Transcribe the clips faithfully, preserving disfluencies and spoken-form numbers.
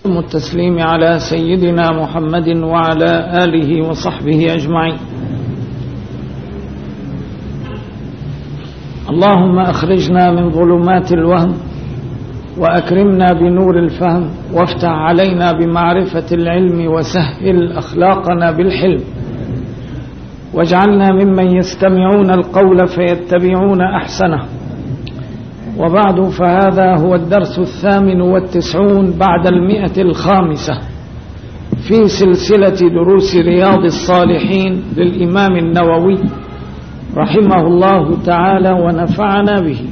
التسليم على سيدنا محمد وعلى آله وصحبه أجمعين. اللهم أخرجنا من ظلمات الوهم وأكرمنا بنور الفهم وافتح علينا بمعرفة العلم وسهل أخلاقنا بالحلم واجعلنا ممن يستمعون القول فيتبعون أحسنه. وبعد، فهذا هو الدرس الثامن والتسعون بعد المئة الخامسة في سلسلة دروس رياض الصالحين للإمام النووي رحمه الله تعالى ونفعنا به.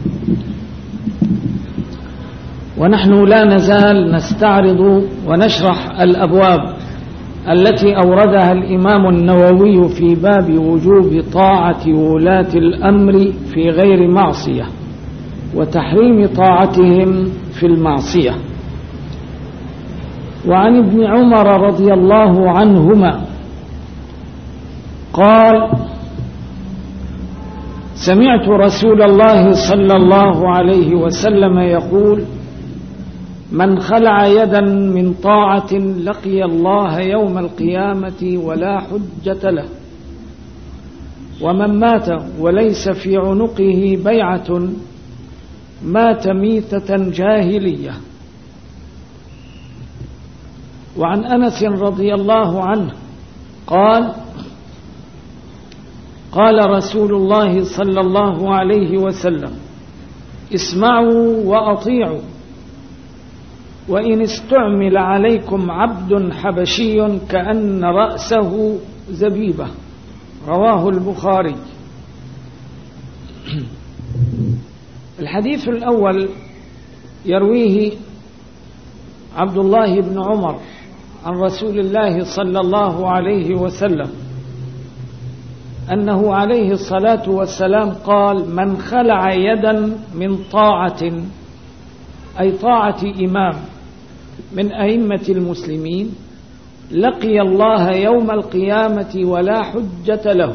ونحن لا نزال نستعرض ونشرح الأبواب التي أوردها الإمام النووي في باب وجوب طاعة ولاة الأمر في غير معصية وتحريم طاعتهم في المعصية. وعن ابن عمر رضي الله عنهما قال: سمعت رسول الله صلى الله عليه وسلم يقول: من خلع يدا من طاعة لقي الله يوم القيامة ولا حجة له، ومن مات وليس في عنقه بيعة مات ميتة جاهلية. وعن أنس رضي الله عنه قال: قال رسول الله صلى الله عليه وسلم: اسمعوا وأطيعوا، وإن استعمل عليكم عبد حبشي كأن رأسه زبيبة. رواه البخاري. الحديث الأول يرويه عبد الله بن عمر عن رسول الله صلى الله عليه وسلم أنه عليه الصلاة والسلام قال: من خلع يدا من طاعة، أي طاعة إمام من أئمة المسلمين، لقي الله يوم القيامة ولا حجة له،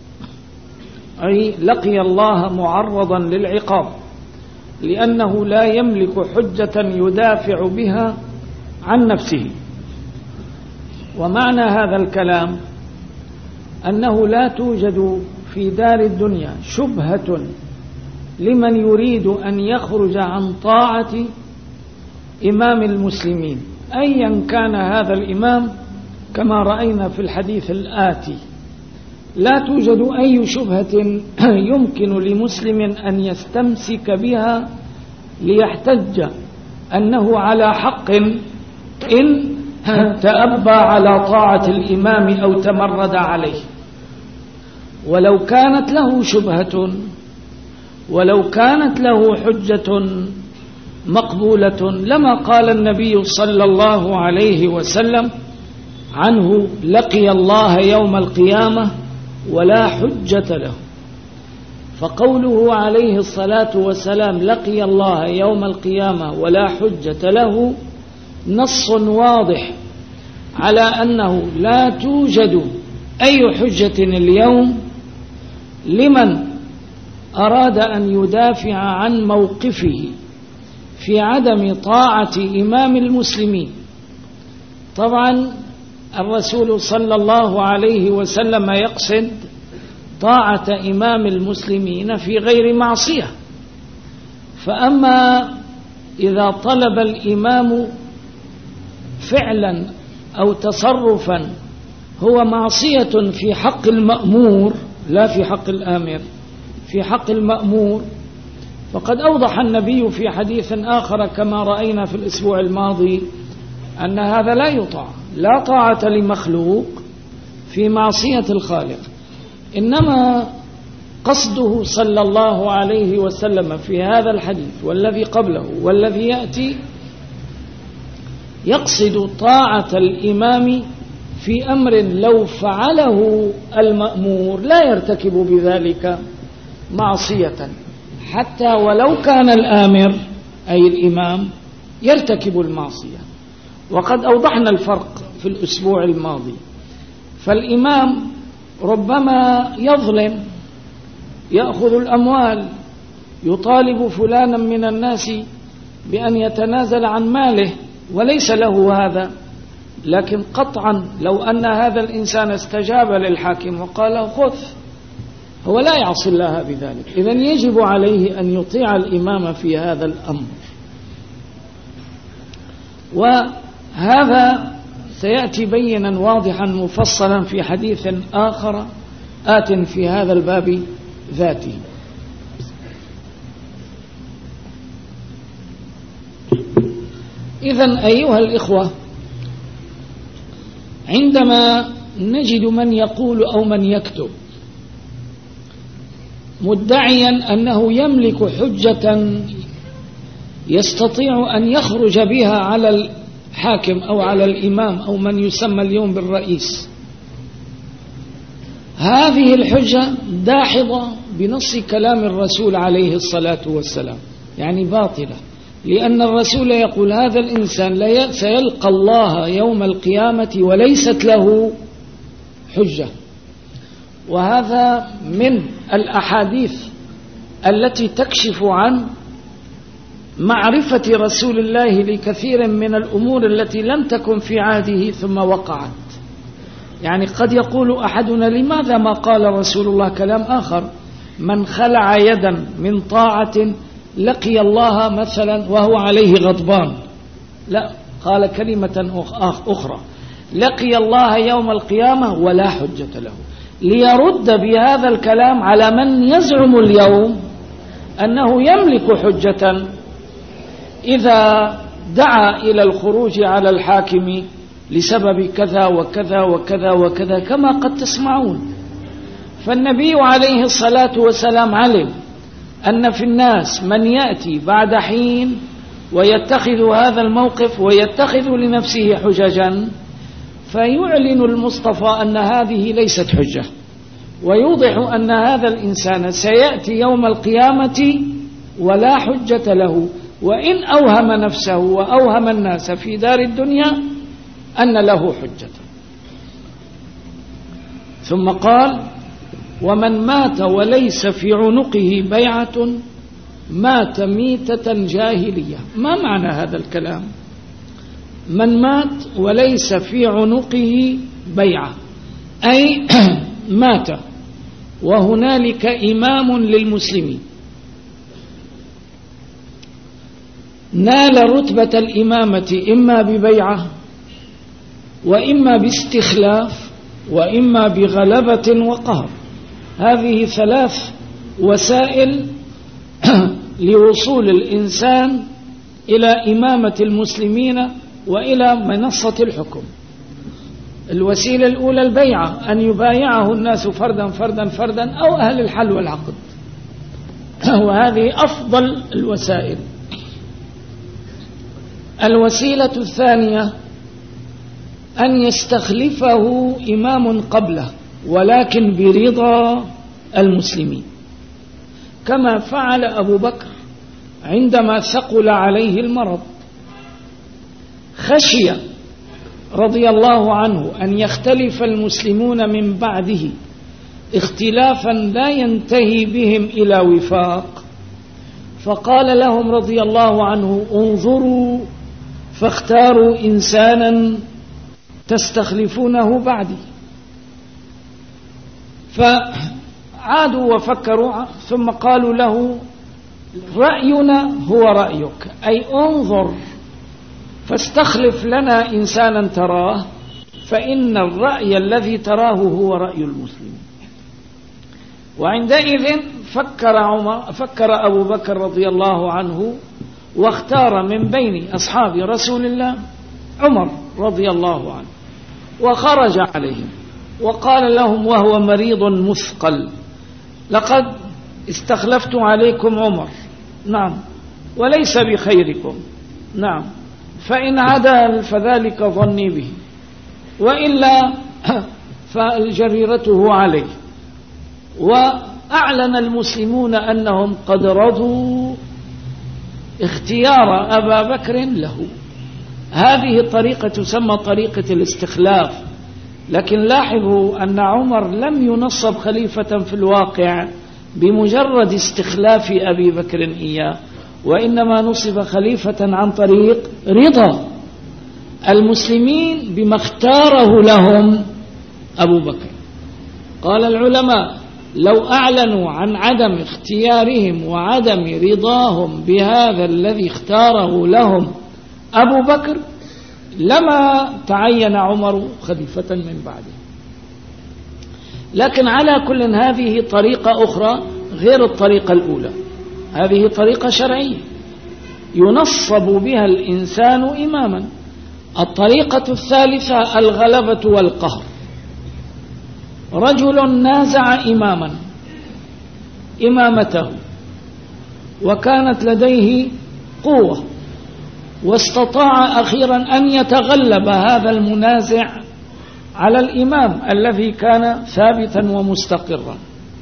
أي لقي الله معرضا للعقاب، لأنه لا يملك حجة يدافع بها عن نفسه. ومعنى هذا الكلام أنه لا توجد في دار الدنيا شبهة لمن يريد أن يخرج عن طاعة إمام المسلمين أيا كان هذا الإمام، كما رأينا في الحديث الآتي. لا توجد أي شبهة يمكن لمسلم أن يستمسك بها ليحتج أنه على حق إن تأبى على طاعة الإمام أو تمرد عليه. ولو كانت له شبهة ولو كانت له حجة مقبولة لما قال النبي صلى الله عليه وسلم عنه: لقي الله يوم القيامة ولا حجة له. فقوله عليه الصلاة والسلام لقي الله يوم القيامة ولا حجة له نص واضح على أنه لا توجد أي حجة اليوم لمن أراد أن يدافع عن موقفه في عدم طاعة إمام المسلمين. طبعا الرسول صلى الله عليه وسلم يقصد طاعة إمام المسلمين في غير معصية. فأما إذا طلب الإمام فعلا أو تصرفا هو معصية في حق المأمور لا في حق الآمر، في حق المأمور، فقد أوضح النبي في حديث آخر كما رأينا في الأسبوع الماضي أن هذا لا يطاع، لا طاعة لمخلوق في معصية الخالق. إنما قصده صلى الله عليه وسلم في هذا الحديث والذي قبله والذي يأتي يقصد طاعة الإمام في أمر لو فعله المأمور لا يرتكب بذلك معصية، حتى ولو كان الآمر أي الإمام يرتكب المعصية. وقد أوضحنا الفرق في الأسبوع الماضي. فالإمام ربما يظلم، يأخذ الأموال، يطالب فلانا من الناس بأن يتنازل عن ماله وليس له هذا. لكن قطعا لو أن هذا الإنسان استجاب للحاكم وقال خذ، هو لا يعصي الله بذلك. إذن يجب عليه أن يطيع الإمام في هذا الأمر. وهذا سيأتي بينا واضحا مفصلا في حديث آخر آت في هذا الباب ذاته. إذن أيها الإخوة، عندما نجد من يقول أو من يكتب مدعيا أنه يملك حجة يستطيع أن يخرج بها على الحاكم أو على الإمام أو من يسمى اليوم بالرئيس، هذه الحجة داحضة بنص كلام الرسول عليه الصلاة والسلام، يعني باطلة، لأن الرسول يقول هذا الإنسان سيلقى الله يوم القيامة وليست له حجة. وهذا من الأحاديث التي تكشف عن معرفة رسول الله لكثير من الأمور التي لم تكن في عهده ثم وقعت. يعني قد يقول أحدنا لماذا ما قال رسول الله كلام آخر؟ من خلع يدا من طاعة لقي الله مثلا وهو عليه غضبان، لا، قال كلمة أخرى، لقي الله يوم القيامة ولا حجة له، ليرد بهذا الكلام على من يزعم اليوم أنه يملك حجة إذا دعا إلى الخروج على الحاكم لسبب كذا وكذا وكذا وكذا كما قد تسمعون. فالنبي عليه الصلاة والسلام علم أن في الناس من يأتي بعد حين ويتخذ هذا الموقف ويتخذ لنفسه حججا، فيعلن المصطفى أن هذه ليست حجة، ويوضح أن هذا الإنسان سيأتي يوم القيامة ولا حجة له، وإن أوهم نفسه وأوهم الناس في دار الدنيا أن له حجة. ثم قال ومن مات وليس في عنقه بيعة مات ميتة جاهلية. ما معنى هذا الكلام؟ من مات وليس في عنقه بيعة أي مات وهنالك إمام للمسلمين نال رتبة الإمامة إما ببيعة وإما باستخلاف وإما بغلبة وقهر. هذه ثلاث وسائل لوصول الإنسان إلى إمامة المسلمين وإلى منصة الحكم. الوسيلة الأولى البيعة، أن يبايعه الناس فردا فردا فردا أو أهل الحل والعقد، وهذه أفضل الوسائل. الوسيلة الثانية أن يستخلفه إمام قبله ولكن برضا المسلمين، كما فعل أبو بكر عندما ثقل عليه المرض، خشي رضي الله عنه أن يختلف المسلمون من بعده اختلافا لا ينتهي بهم إلى وفاق، فقال لهم رضي الله عنه انظروا فاختاروا إنسانا تستخلفونه بعدي. فعادوا وفكروا ثم قالوا له رأينا هو رأيك، أي انظر فاستخلف لنا إنسانا تراه، فإن الرأي الذي تراه هو رأي المسلمين. وعندئذ فكر عمر فكر أبو بكر رضي الله عنه واختار من بين أصحاب رسول الله عمر رضي الله عنه، وخرج عليهم وقال لهم وهو مريض مثقل لقد استخلفت عليكم عمر، نعم، وليس بخيركم، نعم، فإن عدا فذلك ظني به، وإلا فالجريرته عليه. وأعلن المسلمون أنهم قد رضوا اختيار أبا بكر له. هذه الطريقة تسمى طريقة الاستخلاف. لكن لاحظوا أن عمر لم ينصب خليفة في الواقع بمجرد استخلاف أبي بكر إياه، وإنما نصب خليفة عن طريق رضا المسلمين بما اختاره لهم أبو بكر. قال العلماء لو أعلنوا عن عدم اختيارهم وعدم رضاهم بهذا الذي اختاره لهم أبو بكر لما تعين عمر خليفة من بعده. لكن على كل هذه طريقة أخرى غير الطريقة الأولى، هذه طريقة شرعية ينصب بها الإنسان إماما. الطريقة الثالثة الغلبة والقهر. رجل نازع إماما إمامته وكانت لديه قوة، واستطاع أخيرا أن يتغلب هذا المنازع على الإمام الذي كان ثابتا ومستقرا،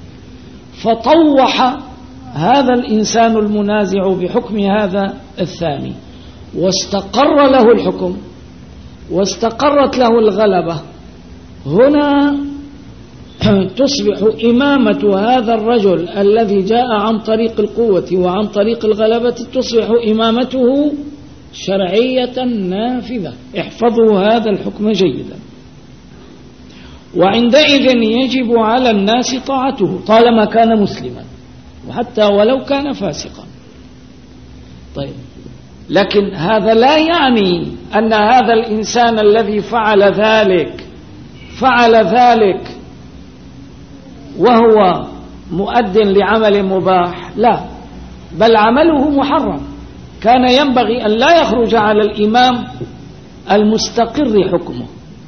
فطوح هذا الإنسان المنازع بحكم هذا الثاني، واستقر له الحكم واستقرت له الغلبة. هنا تصبح إمامة هذا الرجل الذي جاء عن طريق القوة وعن طريق الغلبة، تصبح إمامته شرعية نافذة. احفظوا هذا الحكم جيدا. وعندئذ يجب على الناس طاعته طالما كان مسلما، وحتى ولو كان فاسقا. طيب، لكن هذا لا يعني أن هذا الإنسان الذي فعل ذلك فعل ذلك وهو مؤد لعمل مباح، لا، بل عمله محرم. كان ينبغي أن لا يخرج على الإمام المستقر حكمه،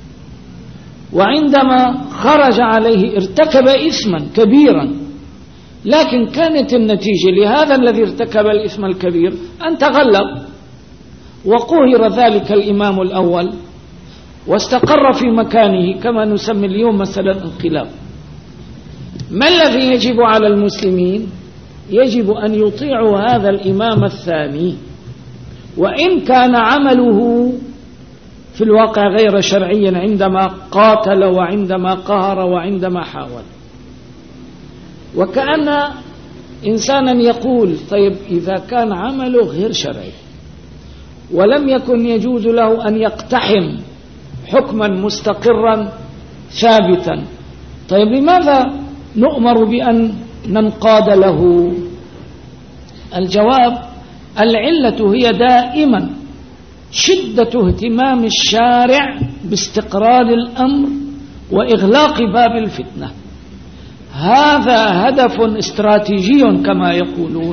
وعندما خرج عليه ارتكب إثما كبيرا، لكن كانت النتيجة لهذا الذي ارتكب الإثم الكبير أن تغلب وقهر ذلك الإمام الأول واستقر في مكانه، كما نسمي اليوم مثلا انقلاب. ما الذي يجب على المسلمين؟ يجب أن يطيعوا هذا الإمام الثاني، وإن كان عمله في الواقع غير شرعي عندما قاتل وعندما قهر وعندما حاول. وكأن إنسانا يقول طيب إذا كان عمله غير شرعي ولم يكن يجوز له أن يقتحم حكما مستقرا ثابتا، طيب لماذا نؤمر بأن ننقاد له؟ الجواب: العلة هي دائما شدة اهتمام الشارع باستقرار الأمر وإغلاق باب الفتنة. هذا هدف استراتيجي كما يقولون،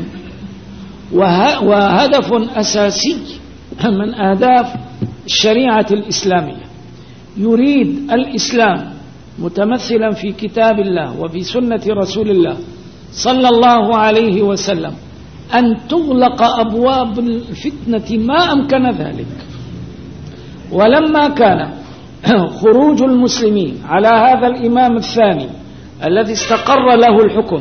وهدف أساسي من أهداف الشريعة الإسلامية. يريد الإسلام متمثلا في كتاب الله وفي سنة رسول الله صلى الله عليه وسلم أن تغلق أبواب الفتنة ما أمكن ذلك. ولما كان خروج المسلمين على هذا الإمام الثاني الذي استقر له الحكم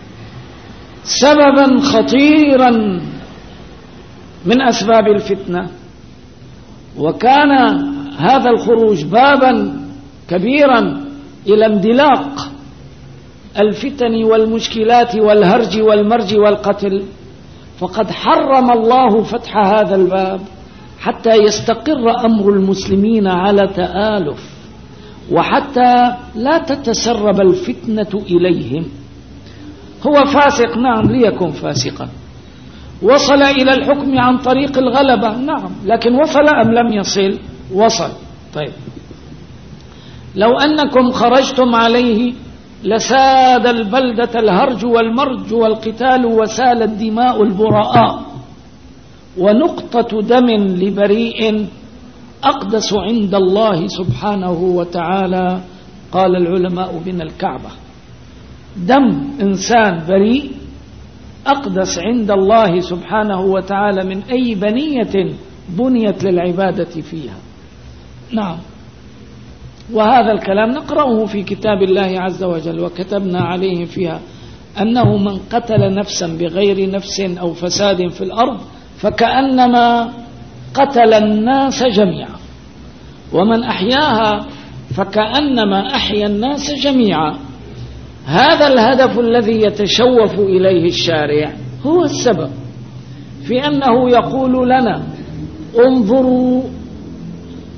سببا خطيرا من أسباب الفتنة، وكان هذا الخروج بابا كبيرا إلى اندلاق الفتن والمشكلات والهرج والمرج والقتل، فقد حرم الله فتح هذا الباب حتى يستقر أمر المسلمين على تآلف، وحتى لا تتسرب الفتنة إليهم. هو فاسق، نعم، ليكن فاسقا. وصل إلى الحكم عن طريق الغلبة، نعم، لكن وصل أم لم يصل؟ وصل. طيب، لو أنكم خرجتم عليه لساد البلدة الهرج والمرج والقتال وسالت دماء البراء، ونقطة دم لبريء أقدس عند الله سبحانه وتعالى. قال العلماء من الكعبة، دم إنسان بريء أقدس عند الله سبحانه وتعالى من أي بنية بنيت للعبادة فيها. نعم، وهذا الكلام نقرأه في كتاب الله عز وجل، وكتبنا عليه فيها أنه من قتل نفسا بغير نفس أو فساد في الأرض فكأنما قتل الناس جميعا، ومن أحياها فكأنما أحيا الناس جميعا. هذا الهدف الذي يتشوف إليه الشارع هو السبب في أنه يقول لنا انظروا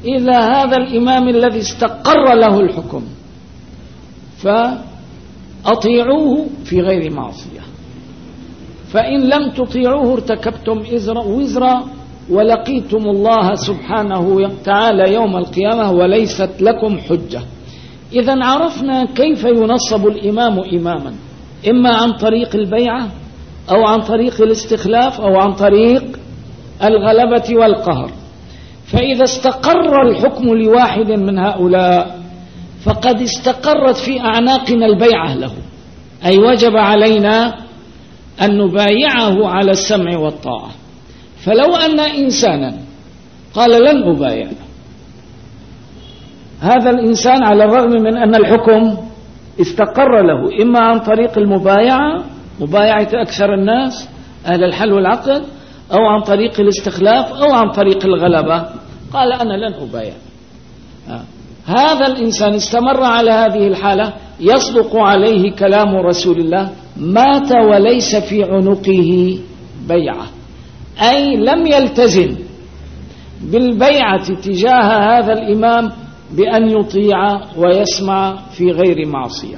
إلى هذا الإمام الذي استقر له الحكم، فأطيعوه في غير معصية، فإن لم تطيعوه ارتكبتم وزرا ولقيتم الله سبحانه وتعالى يوم القيامة وليست لكم حجة. إذن عرفنا كيف ينصب الإمام إماما، إما عن طريق البيعة أو عن طريق الاستخلاف أو عن طريق الغلبة والقهر. فإذا استقر الحكم لواحد من هؤلاء فقد استقرت في أعناقنا البيعة له، أي وجب علينا أن نبايعه على السمع والطاعة. فلو أن إنسانا قال لن أبايع، هذا الإنسان على الرغم من أن الحكم استقر له إما عن طريق المبايعة، مبايعة أكثر الناس أهل الحل والعقد، أو عن طريق الاستخلاف أو عن طريق الغلبة، قال أنا لن أبايع. هذا الإنسان استمر على هذه الحالة، يصدق عليه كلام رسول الله: مات وليس في عنقه بيعة، أي لم يلتزم بالبيعة تجاه هذا الإمام بأن يطيع ويسمع في غير معصية.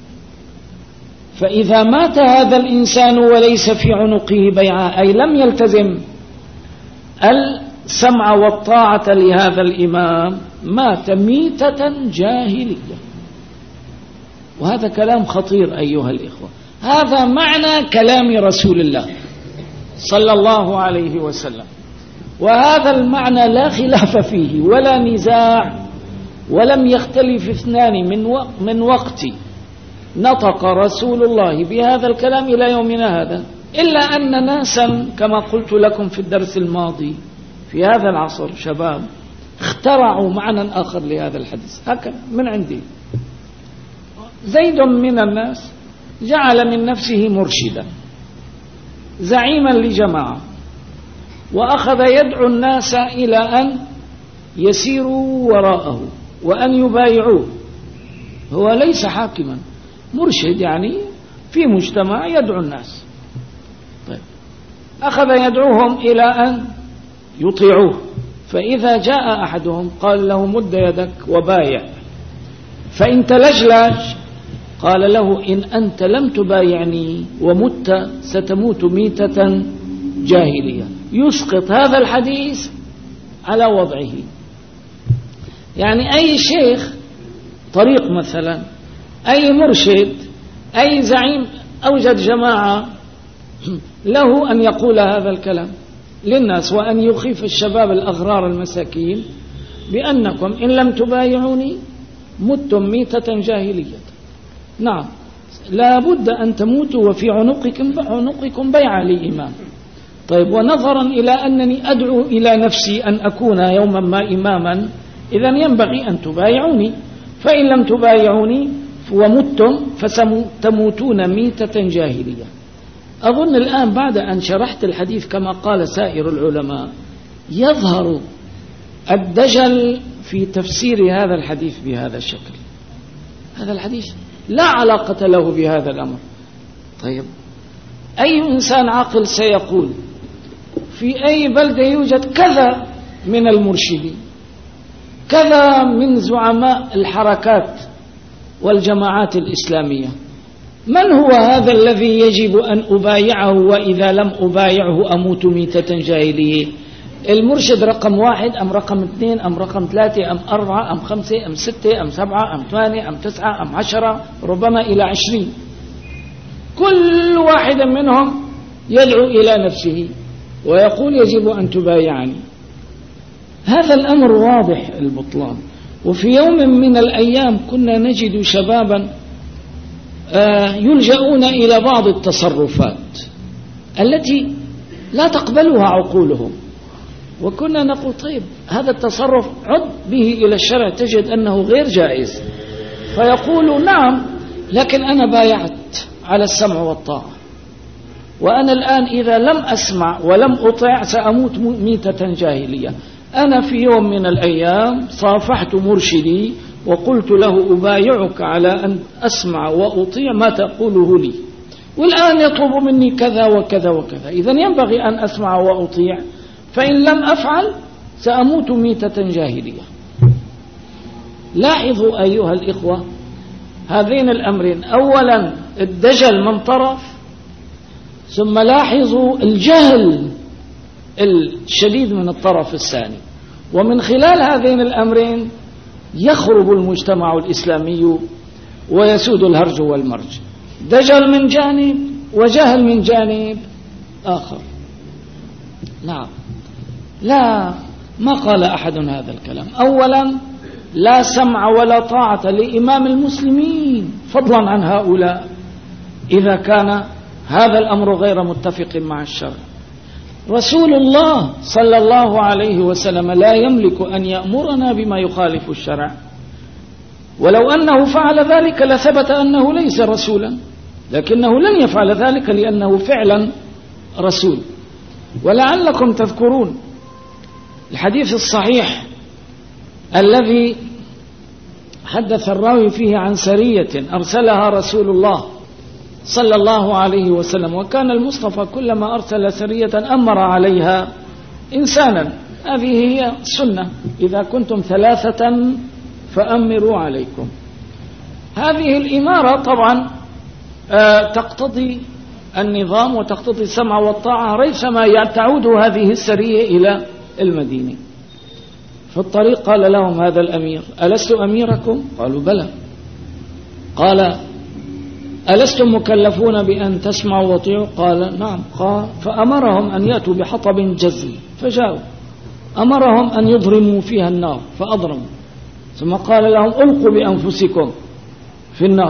فإذا مات هذا الإنسان وليس في عنقه بيعة، أي لم يلتزم السمع والطاعة لهذا الإمام، مات ميتة جاهلية. وهذا كلام خطير أيها الإخوة، هذا معنى كلام رسول الله صلى الله عليه وسلم، وهذا المعنى لا خلاف فيه ولا نزاع، ولم يختلف اثنان من من وقت نطق رسول الله بهذا الكلام إلى يومنا هذا، إلا أن ناسا كما قلت لكم في الدرس الماضي في هذا العصر شباب اخترعوا معنى آخر لهذا الحديث. هكذا من عندي زيد من الناس جعل من نفسه مرشدا زعيما لجماعة، وأخذ يدعو الناس إلى أن يسيروا وراءه وأن يبايعوه. هو ليس حاكما، مرشد يعني في مجتمع يدعو الناس. طيب، أخذ يدعوهم إلى أن يطيعوه، فإذا جاء أحدهم قال له: مد يدك وبايع. فإن تلجلج قال له: إن أنت لم تبايعني ومت ستموت ميتة جاهلية. يسقط هذا الحديث على وضعه. يعني أي شيخ طريق مثلا، أي مرشد، أي زعيم أوجد جماعة له أن يقول هذا الكلام للناس، وأن يخيف الشباب الأغرار المساكين بأنكم إن لم تبايعوني متم ميتة جاهلية. نعم، لا بد أن تموتوا وفي عنقكم عنقكم بيعة لإمام. طيب، ونظرا إلى أنني أدعو إلى نفسي أن أكون يوما ما إماما، إذن ينبغي أن تبايعوني، فإن لم تبايعوني ومتم فستموتون ميتة جاهلية. أظن الآن بعد أن شرحت الحديث كما قال سائر العلماء يظهر الدجل في تفسير هذا الحديث بهذا الشكل. هذا الحديث لا علاقة له بهذا الأمر. طيب، أي إنسان عاقل سيقول في أي بلدة يوجد كذا من المرشدين، كذا من زعماء الحركات والجماعات الإسلامية، من هو هذا الذي يجب أن أبايعه وإذا لم أبايعه أموت ميتة جاهلية؟ المرشد رقم واحد أم رقم اثنين أم رقم ثلاثة أم أربعة أم خمسة أم ستة أم سبعة أم ثمانية أم تسعة أم عشرة، ربما إلى عشرين، كل واحد منهم يدعو إلى نفسه ويقول يجب أن تبايعني. هذا الأمر واضح البطلان. وفي يوم من الأيام كنا نجد شبابا يلجؤون إلى بعض التصرفات التي لا تقبلها عقولهم، وكنا نقول: طيب، هذا التصرف عد به إلى الشرع تجد أنه غير جائز. فيقول: نعم، لكن أنا بايعت على السمع والطاعة، وأنا الآن إذا لم أسمع ولم أطيع سأموت ميتة جاهلية. أنا في يوم من الأيام صافحت مرشدي وقلت له: أبايعك على أن أسمع وأطيع ما تقوله لي، والآن يطلب مني كذا وكذا وكذا، إذن ينبغي أن أسمع وأطيع، فإن لم أفعل سأموت ميتة جاهلية. لاحظوا أيها الإخوة هذين الأمرين، أولا الدجل من طرف، ثم لاحظوا الجهل الشديد من الطرف الثاني. ومن خلال هذين الأمرين يخرب المجتمع الإسلامي ويسود الهرج والمرج، دجل من جانب وجهل من جانب آخر. نعم، لا ما قال أحد هذا الكلام. أولا لا سمع ولا طاعة لإمام المسلمين فضلا عن هؤلاء إذا كان هذا الأمر غير متفق مع الشرع. رسول الله صلى الله عليه وسلم لا يملك أن يأمرنا بما يخالف الشرع، ولو أنه فعل ذلك لثبت أنه ليس رسولا، لكنه لن يفعل ذلك لأنه فعلا رسول. ولعلكم تذكرون الحديث الصحيح الذي حدث الراوي فيه عن سرية أرسلها رسول الله صلى الله عليه وسلم، وكان المصطفى كلما أرسل سرية أمر عليها إنسانا. هذه هي السنة، إذا كنتم ثلاثة فأمروا عليكم. هذه الإمارة طبعا تقتضي النظام وتقتضي السمع والطاعة ريثما تعود هذه السرية إلى المدينة. في الطريق قال لهم هذا الأمير: ألست أميركم؟ قالوا: بلى. قال: ألستم مكلفون بأن تسمعوا وطيعوا؟ قال: نعم. قال: فأمرهم أن يأتوا بحطب جزم، فجاءوا. أمرهم أن يضرموا فيها النار، فأضرموا. ثم قال لهم: ألقوا بأنفسكم في النار.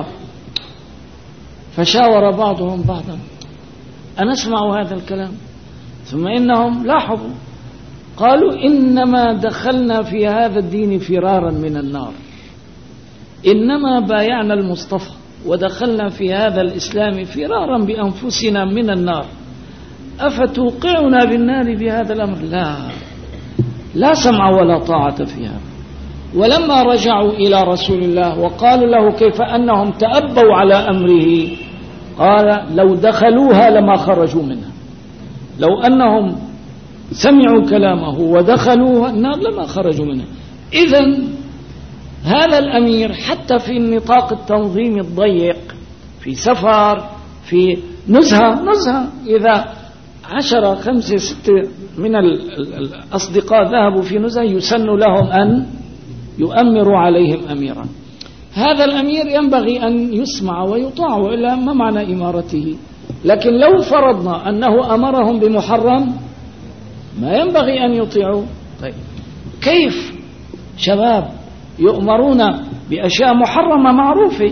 فشاور بعضهم بعضا: أنسمع هذا الكلام؟ ثم إنهم لاحظوا قالوا: إنما دخلنا في هذا الدين فرارا من النار، إنما بايعنا المصطفى ودخلنا في هذا الإسلام فرارا بأنفسنا من النار، أفتوقعنا بالنار بهذا الأمر؟ لا لا سمع ولا طاعة فيها. ولما رجعوا إلى رسول الله وقالوا له كيف أنهم تأبوا على أمره، قال: لو دخلوها لما خرجوا منها، لو أنهم سمعوا كلامه ودخلوها النار لما خرجوا منها. إذن هذا الأمير حتى في النطاق التنظيم الضيق، في سفر، في نزهة نزهة إذا عشرة خمسة ستة من الأصدقاء ذهبوا في نزهة يسن لهم أن يؤمروا عليهم أميرا. هذا الأمير ينبغي أن يسمع ويطاع، إلا ما معنى إمارته. لكن لو فرضنا أنه أمرهم بمحرم ما ينبغي أن يطيعوا. طيب كيف شباب يؤمرون بأشياء محرمة معروفة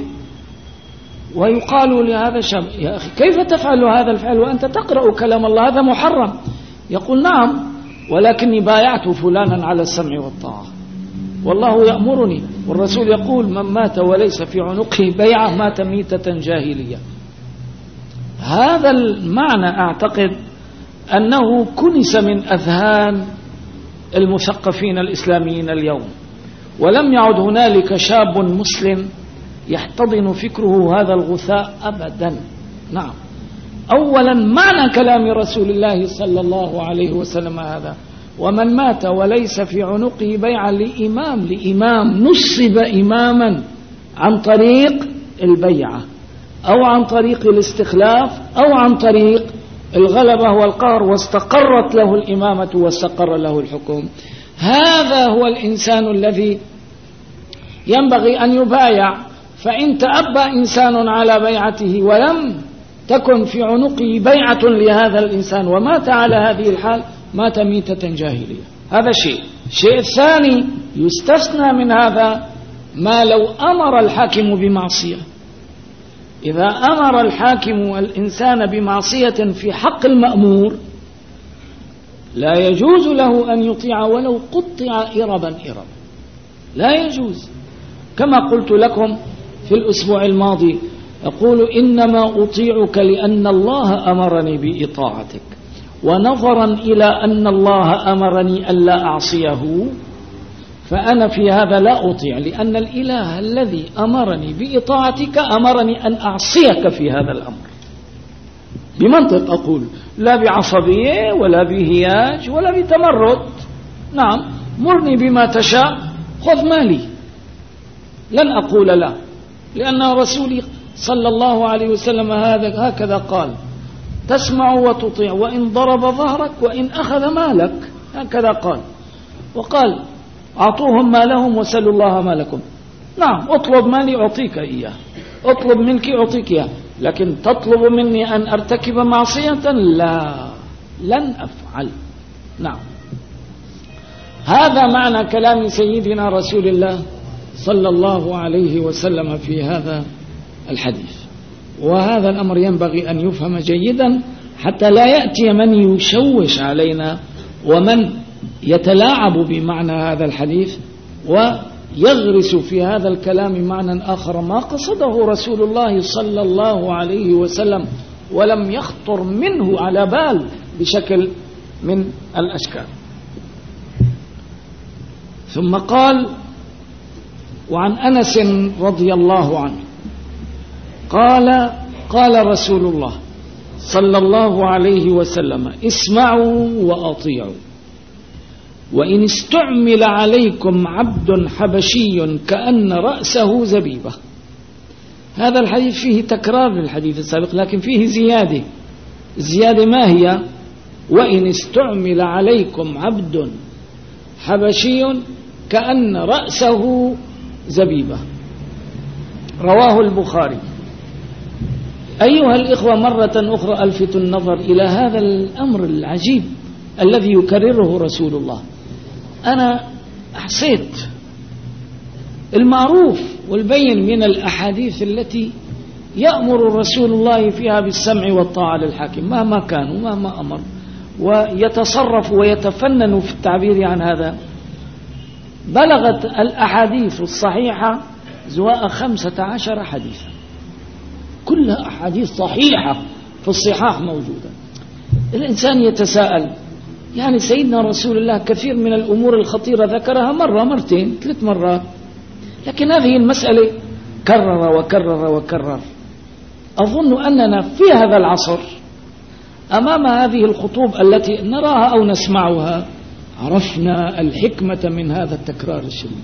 ويقال لهذا الشاب: يا أخي كيف تفعل هذا الفعل وأنت تقرأ كلام الله، هذا محرم؟ يقول: نعم، ولكني بايعت فلانا على السمع والطاعة، والله يأمرني، والرسول يقول: من مات وليس في عنقه بيعة مات ميتة جاهلية. هذا المعنى أعتقد أنه كنس من أذهان المثقفين الإسلاميين اليوم، ولم يعد هنالك شاب مسلم يحتضن فكره هذا الغثاء أبدا. نعم، أولا معنى كلام رسول الله صلى الله عليه وسلم هذا: ومن مات وليس في عنقه بيعة لإمام لإمام نصب إماما عن طريق البيعة أو عن طريق الاستخلاف أو عن طريق الغلبة والقهر، واستقرت له الإمامة واستقر له الحكم. هذا هو الإنسان الذي ينبغي أن يبايع. فإن تأبى إنسان على بيعته ولم تكن في عنقه بيعة لهذا الإنسان ومات على هذه الحال مات ميتة جاهلية. هذا شيء. الشيء الثاني يستثنى من هذا ما لو أمر الحاكم بمعصية. إذا أمر الحاكم الإنسان بمعصية في حق المأمور لا يجوز له أن يطيع ولو قطع إربا إربا، لا يجوز. كما قلت لكم في الأسبوع الماضي، أقول: إنما أطيعك لأن الله أمرني بإطاعتك، ونظرا إلى أن الله أمرني ألا أعصيه فأنا في هذا لا أطيع، لأن الإله الذي أمرني بإطاعتك أمرني أن أعصيك في هذا الأمر. بمنطق أقول، لا بعصبية ولا بهياج ولا بتمرد. نعم مرني بما تشاء، خذ مالي، لن أقول لا، لأن رسولي صلى الله عليه وسلم هذا هكذا قال: تسمع وتطيع وإن ضرب ظهرك وإن أخذ مالك، هكذا قال. وقال: أعطوهم مالهم وسلوا الله مالكم. نعم اطلب مالي أعطيك إياه، اطلب منك أعطيك إياه، لكن تطلب مني أن أرتكب معصية؟ لا، لن أفعل. نعم، هذا معنى كلام سيدنا رسول الله صلى الله عليه وسلم في هذا الحديث. وهذا الأمر ينبغي أن يفهم جيدا حتى لا يأتي من يشوش علينا ومن يتلاعب بمعنى هذا الحديث ويغرس في هذا الكلام معنى آخر ما قصده رسول الله صلى الله عليه وسلم ولم يخطر منه على بال بشكل من الأشكال. ثم قال: وعن أنس رضي الله عنه قال: قال رسول الله صلى الله عليه وسلم: اسمعوا وأطيعوا، وإن استعمل عليكم عبد حبشي كأن رأسه زبيبة. هذا الحديث فيه تكرار للحديث السابق لكن فيه زيادة. الزيادة ما هي؟ وإن استعمل عليكم عبد حبشي كأن رأسه زبيبة. رواه البخاري. أيها الإخوة، مرة أخرى ألفت النظر إلى هذا الأمر العجيب الذي يكرره رسول الله. أنا أحسيت المعروف والبين من الأحاديث التي يأمر رسول الله فيها بالسمع والطاعة للحاكم مهما كان ومهما أمر، ويتصرف ويتفنن في التعبير عن هذا. بلغت الأحاديث الصحيحة زواء خمسة عشر حديثا، كلها أحاديث صحيحة في الصحاح موجودة. الإنسان يتساءل، يعني سيدنا رسول الله كثير من الأمور الخطيرة ذكرها مرة مرتين ثلاث مرات، لكن هذه المسألة كرر وكرر وكرر. أظن أننا في هذا العصر أمام هذه الخطوب التي نراها أو نسمعها عرفنا الحكمة من هذا التكرار الشديد،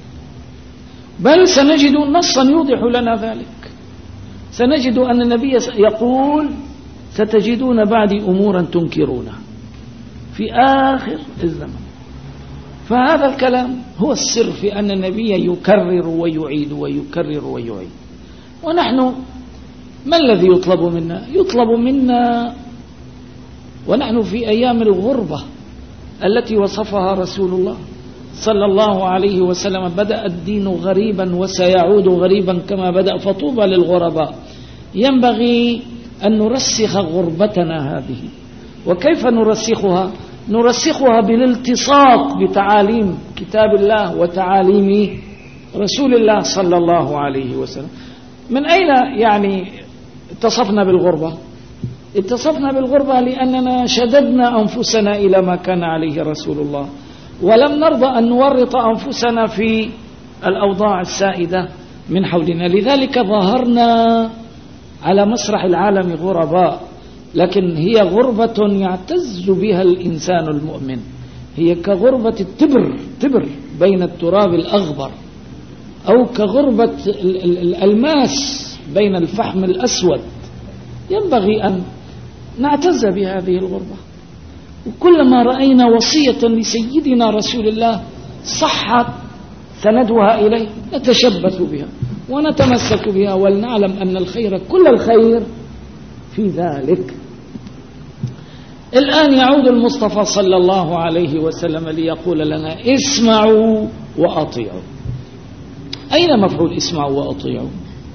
بل سنجد نصا يوضح لنا ذلك. سنجد أن النبي يقول: ستجدون بعدي أمورا تنكرونها في آخر الزمن. فهذا الكلام هو السر في أن النبي يكرر ويعيد ويكرر ويعيد. ونحن ما الذي يطلب منا؟ يطلب منا ونحن في أيام الغربة التي وصفها رسول الله صلى الله عليه وسلم: بدأ الدين غريبا وسيعود غريبا كما بدأ فطوبى للغرباء. ينبغي أن نرسخ غربتنا هذه. وكيف نرسخها؟ نرسخها بالالتصاق بتعاليم كتاب الله وتعاليم رسول الله صلى الله عليه وسلم. من أين يعني اتصفنا بالغربة؟ اتصفنا بالغربة لأننا شددنا أنفسنا إلى ما كان عليه رسول الله، ولم نرضى أن نورط أنفسنا في الأوضاع السائدة من حولنا. لذلك ظهرنا على مسرح العالم غرباء، لكن هي غربة يعتز بها الإنسان المؤمن. هي كغربة التبر تبر بين التراب الأغبر، أو كغربة الألماس بين الفحم الأسود. ينبغي أن نعتز بهذه الغربة. وكلما رأينا وصية لسيدنا رسول الله صحت سندها إليه نتشبث بها ونتمسك بها، ولنعلم أن الخير كل الخير في ذلك. الآن يعود المصطفى صلى الله عليه وسلم ليقول لنا: اسمعوا وأطيعوا. أين مفعول اسمعوا وأطيعوا؟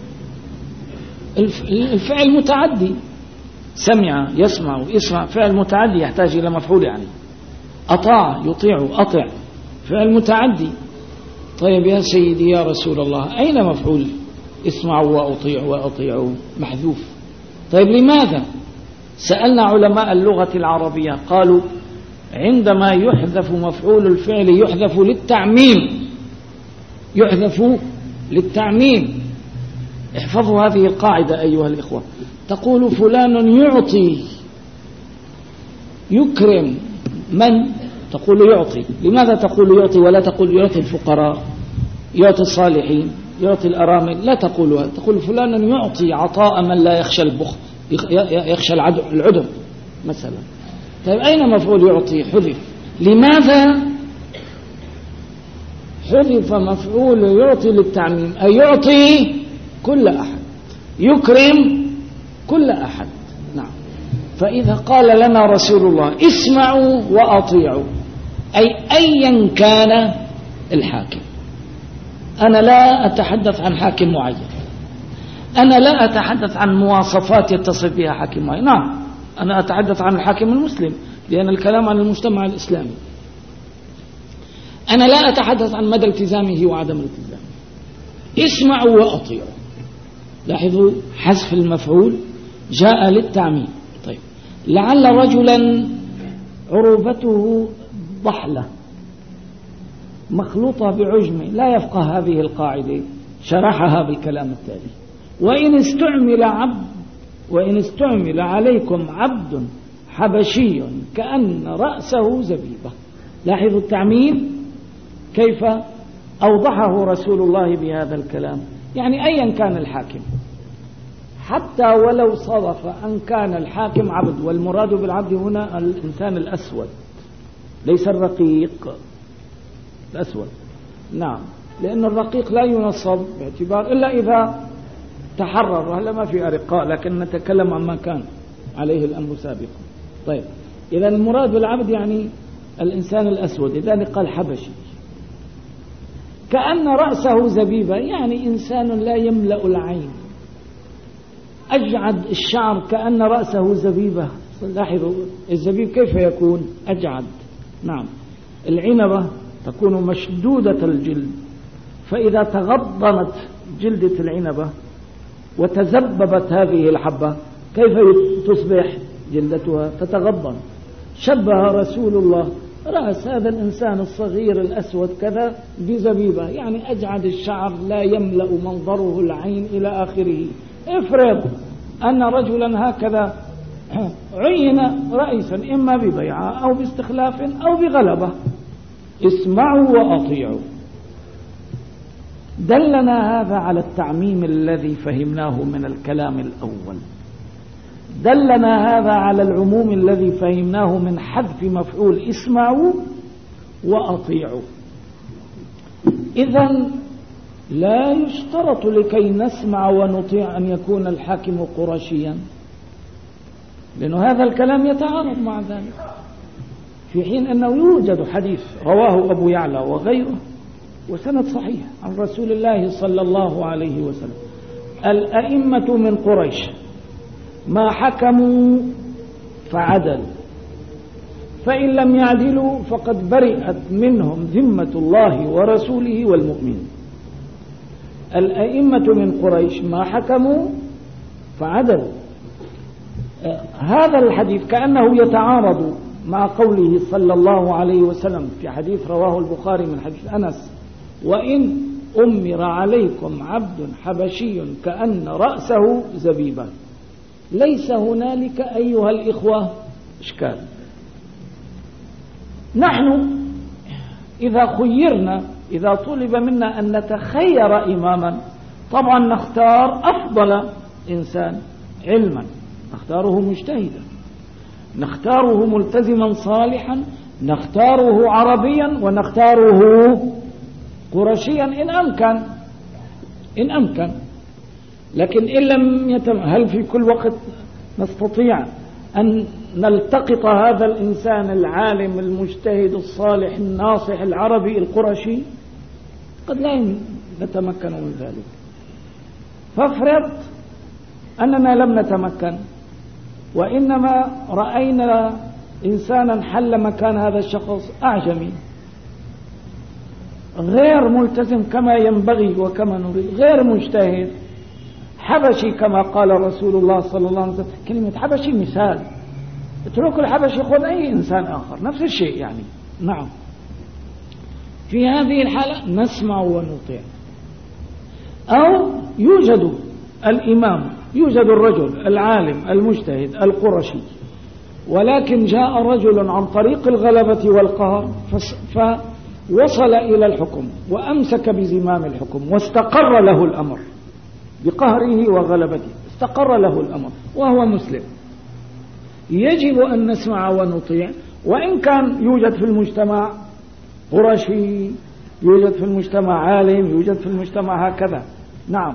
الفعل متعدي، سمع يسمع اسمع، فعل متعدي يحتاج إلى مفعول، يعني أطاع يطيع أطع، فعل متعدي. طيب يا سيدي يا رسول الله، أين مفعول اسمعوا وأطيعوا وأطيعوا؟ محذوف. طيب لماذا؟ سألنا علماء اللغة العربية قالوا: عندما يحذف مفعول الفعل يحذف للتعميم، يحذف للتعميم. احفظوا هذه القاعدة أيها الإخوة. تقول فلان يعطي، يكرم من؟ تقول يعطي. لماذا تقول يعطي ولا تقول يعطي الفقراء، يعطي الصالحين، يعطي الأرامل؟ لا تقولها، تقول فلان يعطي عطاء من لا يخشى البخل، يخشى العدم مثلا. طيب أين مفعول يعطي؟ حذف. لماذا حذف مفعول يعطي للتعميم؟ أي يعطي كل أحد، يكرم كل أحد. نعم. فإذا قال لنا رسول الله اسمعوا وأطيعوا، أي أيا كان الحاكم. أنا لا أتحدث عن حاكم معين، أنا لا أتحدث عن مواصفات يتصف بها حاكم معين. نعم، أنا أتحدث عن الحاكم المسلم لأن الكلام عن المجتمع الإسلامي. أنا لا أتحدث عن مدى التزامه وعدم التزامه. اسمعوا وأطيعوا. لاحظوا حذف المفعول جاء للتعميم. طيب، لعل رجلا عروبته ضحلة مخلوطة بعجم لا يفقه هذه القاعدة، شرحها بالكلام التالي: وإن استعمل عبد وإن استعمل عليكم عبد حبشي كأن رأسه زبيبة. لاحظوا التعميم كيف أوضحه رسول الله بهذا الكلام. يعني أيا كان الحاكم، حتى ولو صرف أن كان الحاكم عبد، والمراد بالعبد هنا الإنسان الأسود ليس الرقيق الأسود. نعم، لأن الرقيق لا ينصب باعتبار إلا إذا تحرر، وهلا ما في أرقاء، لكن نتكلم عما كان عليه الأمر سابقا. طيب، إذا المراد بالعبد يعني الإنسان الأسود، لذلك قال حبشي. كأن رأسه زبيبة يعني إنسان لا يملأ العين، أجعد الشعر كأن رأسه زبيبة. لاحظوا الزبيب كيف يكون أجعد. نعم، العنبة تكون مشدودة الجلد، فإذا تغضنت جلدة العنبة وتزببت هذه الحبة كيف تصبح جلدتها؟ تتغضن. شبه رسول الله رأس هذا الإنسان الصغير الأسود كذا بزبيبة، يعني أجعد الشعر لا يملأ منظره العين إلى آخره. افرض أن رجلا هكذا عين رئيسا إما ببيعة أو باستخلاف أو بغلبة. اسمعوا وأطيعوا. دلنا هذا على التعميم الذي فهمناه من الكلام الأول، دلنا هذا على العموم الذي فهمناه من حذف مفعول اسمعوا وأطيعوا. إذن لا يشترط لكي نسمع ونطيع أن يكون الحاكم قرشيا، لأن هذا الكلام يتعارض مع ذلك، في حين أنه يوجد حديث رواه أبو يعلى وغيره وسند صحيح عن رسول الله صلى الله عليه وسلم: الأئمة من قريش ما حكموا فعدل، فإن لم يعدلوا فقد برئت منهم ذمة الله ورسوله والمؤمنين. الأئمة من قريش ما حكموا فعدلوا. هذا الحديث كأنه يتعارض مع قوله صلى الله عليه وسلم في حديث رواه البخاري من حديث أنس: وإن أمر عليكم عبد حبشي كأن رأسه زبيبا. ليس هنالك أيها الإخوة إشكال. نحن إذا خيرنا، إذا طلب منا أن نتخير إماما، طبعا نختار أفضل إنسان علما، نختاره مجتهدا، نختاره ملتزما صالحا، نختاره عربيا، ونختاره قرشيا إن أمكن إن أمكن لكن إن لم يتم، هل في كل وقت نستطيع أن نلتقط هذا الإنسان العالم المجتهد الصالح الناصح العربي القرشي؟ قد لا نتمكن من ذلك. فافرض أننا لم نتمكن، وإنما رأينا إنسانا حل مكان هذا الشخص أعجمي غير ملتزم كما ينبغي وكما نريد، غير مجتهد، حبشي كما قال رسول الله صلى الله عليه وسلم. كلمة حبشي مثال، اترك الحبشي خذ أي إنسان آخر نفس الشيء يعني. نعم، في هذه الحالة نسمع ونطيع. أو يوجد الإمام، يوجد الرجل العالم المجتهد القرشي، ولكن جاء رجل عن طريق الغلبة والقهر فوصل إلى الحكم وأمسك بزمام الحكم واستقر له الأمر بقهره وغلبته، استقر له الأمر وهو مسلم. يجب أن نسمع ونطيع، وإن كان يوجد في المجتمع قرشي، يوجد في المجتمع عالم، يوجد في المجتمع هكذا. نعم،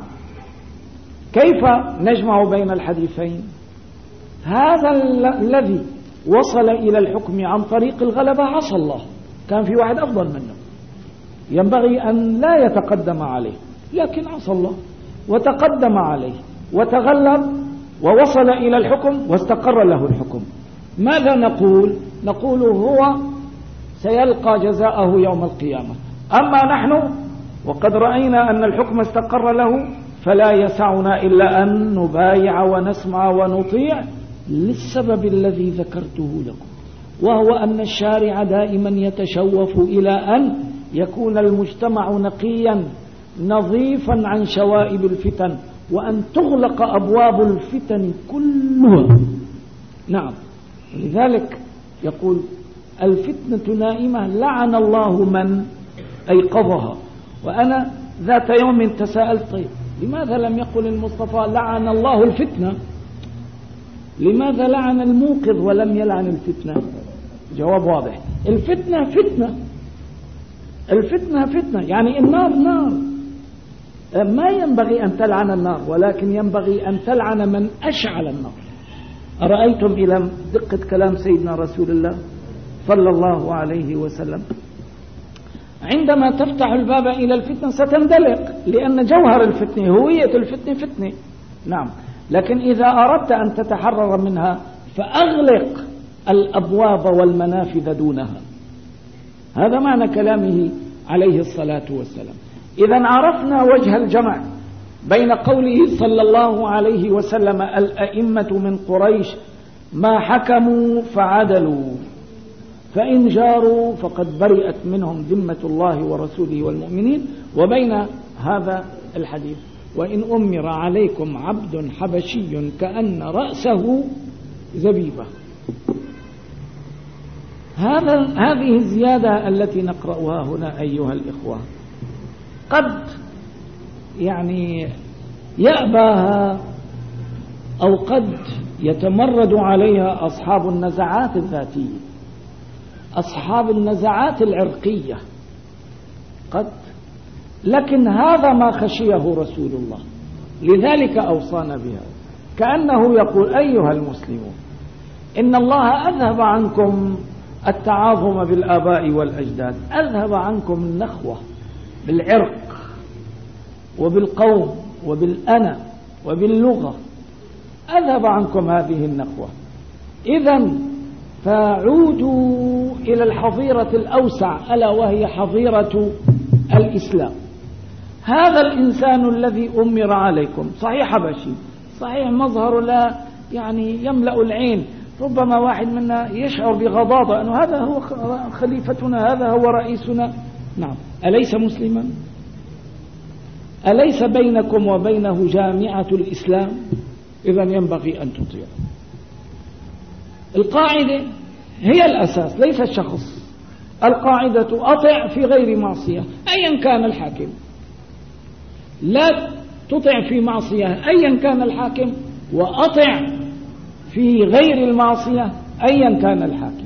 كيف نجمع بين الحديثين؟ هذا الذي وصل إلى الحكم عن طريق الغلبة عصى الله، كان في واحد أفضل منه ينبغي أن لا يتقدم عليه، لكن عصى الله وتقدم عليه وتغلب ووصل إلى الحكم واستقر له الحكم. ماذا نقول؟ نقول هو سيلقى جزاءه يوم القيامة. أما نحن وقد رأينا أن الحكم استقر له فلا يسعنا إلا أن نبايع ونسمع ونطيع للسبب الذي ذكرته لكم، وهو أن الشارع دائما يتشوف إلى أن يكون المجتمع نقيا نظيفا عن شوائب الفتن، وأن تغلق أبواب الفتن كلها. نعم، لذلك يقول الفتنة نائمة لعن الله من أيقظها. وأنا ذات يوم تساءلت، طيب لماذا لم يقل المصطفى لعن الله الفتنة؟ لماذا لعن الموقظ ولم يلعن الفتنة؟ جواب واضح، الفتنة فتنة، الفتنة فتنة، يعني النار نار، ما ينبغي أن تلعن النار، ولكن ينبغي أن تلعن من أشعل النار. أرأيتم إلى دقة كلام سيدنا رسول الله صلى الله عليه وسلم، عندما تفتح الباب إلى الفتنة ستندلق، لأن جوهر الفتنة هوية الفتنة فتنة. نعم، لكن إذا أردت أن تتحرر منها فأغلق الأبواب والمنافذ دونها. هذا معنى كلامه عليه الصلاة والسلام. إذا عرفنا وجه الجمع بين قوله صلى الله عليه وسلم الأئمة من قريش ما حكموا فعدلوا فإن جاروا فقد برئت منهم ذمة الله ورسوله والمؤمنين، وبين هذا الحديث وإن أمر عليكم عبد حبشي كأن رأسه زبيبة. هذا هذه الزيادة التي نقرأها هنا أيها الإخوة قد يعني يأباها أو قد يتمرد عليها أصحاب النزعات الذاتية، أصحاب النزعات العرقية قد، لكن هذا ما خشيه رسول الله، لذلك أوصانا بها. كأنه يقول أيها المسلمون إن الله أذهب عنكم التعاظم بالآباء والأجداد، أذهب عنكم النخوة بالعرق وبالقوم وبالأنا وباللغة، أذهب عنكم هذه النخوة. إذن فعودوا إلى الحظيرة الأوسع ألا وهي حظيرة الإسلام. هذا الإنسان الذي أمر عليكم صحيح حبشي، صحيح مظهر لا يعني يملأ العين، ربما واحد منا يشعر بغضاضة أنه هذا هو خليفتنا، هذا هو رئيسنا. نعم، أليس مسلما؟ أليس بينكم وبينه جامعة الإسلام؟ إذن ينبغي أن تطيع. القاعدة هي الأساس ليس الشخص. القاعدة أطع في غير معصية أيا كان الحاكم، لا تطع في معصية أيا كان الحاكم، وأطع في غير المعصية أيا كان الحاكم.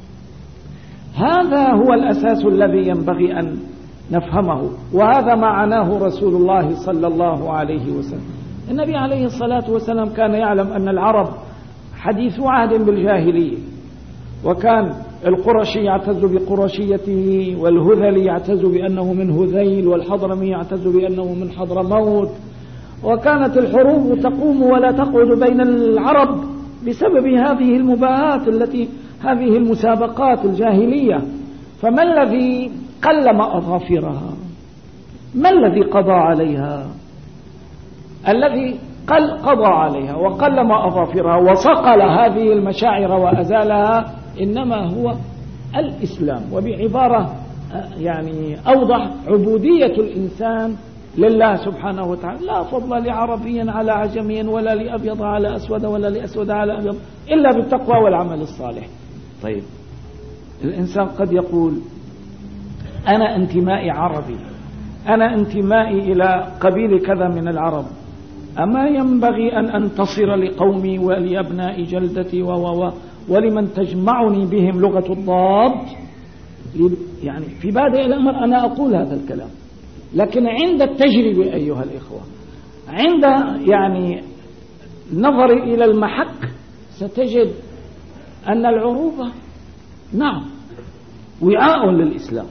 هذا هو الأساس الذي ينبغي أن نفهمه، وهذا ما عناه رسول الله صلى الله عليه وسلم. النبي عليه الصلاة والسلام كان يعلم أن العرب حديث عهد بالجاهلية، وكان القرشي يعتز بقرشيته، والهذلي يعتز بأنه من هذيل، والحضرمي يعتز بأنه من حضرموت، وكانت الحروب تقوم ولا تقعد بين العرب بسبب هذه المباهات التي هذه المسابقات الجاهلية. فما الذي قلم أظافرها؟ ما الذي قضى عليها؟ الذي قل قضى عليها وقلم أظافرها وصقل هذه المشاعر وأزالها إنما هو الإسلام، وبعبارة يعني أوضح عبودية الإنسان لله سبحانه وتعالى. لا فضل لعربي على عجمي ولا لأبيض على أسود ولا لأسود على أبيض إلا بالتقوى والعمل الصالح. طيب الإنسان قد يقول أنا انتمائي عربي، أنا انتمائي إلى قبيل كذا من العرب، أما ينبغي أن أنتصر لقومي ولأبناء جلدتي و ولمن تجمعني بهم لغة الضاد؟ يعني في بادئ الأمر أنا أقول هذا الكلام، لكن عند التجربة أيها الإخوة، عند يعني نظر إلى المحك، ستجد أن العروبة نعم وعاء للإسلام،